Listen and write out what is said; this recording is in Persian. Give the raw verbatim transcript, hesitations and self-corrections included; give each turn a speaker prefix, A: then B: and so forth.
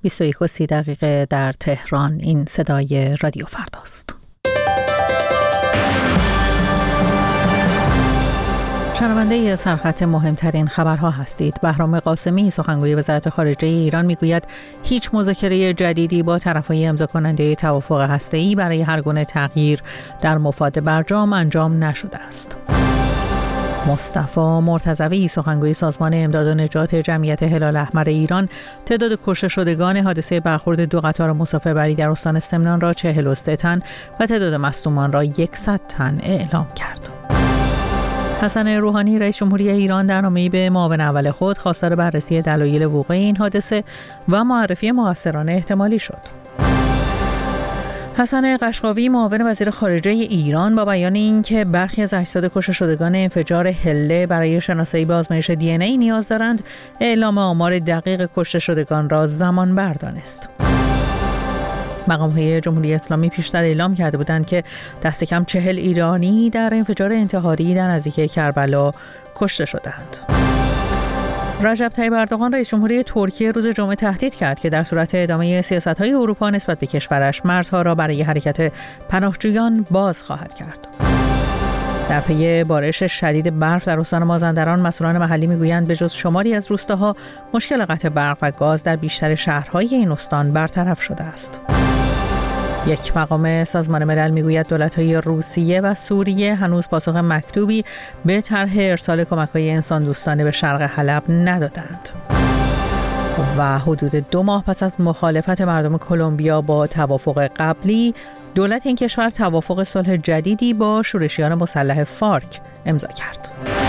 A: بیست و یک و سی دقیقه در تهران. این صدای رادیو فرداست. شنونده سرخط مهمترین خبرها هستید. بهرام قاسمی سخنگوی وزارت خارجه ایران میگوید هیچ مذاکره جدیدی با طرفهای امضا کننده توافق هسته‌ای برای هر گونه تغییر در مفاد برجام انجام نشده است. مصطفی مرتضوی سخنگوی سازمان امداد و نجات جمعیت هلال احمر ایران تعداد کشته شدگان حادثه برخورد دو قطار مسافربری در استان سمنان را چهل و سه تن و تعداد مصدومان را صد تن اعلام کرد. حسن روحانی رئیس جمهوری ایران در نامه‌ای به معاون اول خود خواستار بررسی دلایل وقوع این حادثه و معرفی مقصران احتمالی شد. حسن قشقاوی معاون وزیر خارجه ایران با بیان اینکه برخی از اجساد کشته شدگان انفجار حله برای شناسایی به آزمایش دی ان ای نیاز دارند، اعلام آمار دقیق کشته شدگان را زمان بر دانست. مقام‌های جمهوری اسلامی پیشتر اعلام کرده بودند که دست کم چهل ایرانی در انفجار انتحاری در نزدیکی کربلا کشته شدند. رجب طیب اردوغان رئیس جمهوری ترکیه روز جمعه تهدید کرد که در صورت ادامه سیاست‌های اروپا نسبت به کشورش مرزها را برای حرکت پناهجویان باز خواهد کرد. در پی بارش شدید برف در استان مازندران مسئولان محلی میگویند به جز شماری از روستاها مشکل قطع برق و گاز در بیشتر شهرهای این استان برطرف شده است. یک مقام سازمان ملل میگوید دولت‌های روسیه و سوریه هنوز پاسخ مکتوبی به طرح ارسال کمک‌های انسان دوستانه به شرق حلب ندادند. و حدود دو ماه پس از مخالفت مردم کلمبیا با توافق قبلی، دولت این کشور توافق صلح جدیدی با شورشیان مسلح فارک امضا کرد.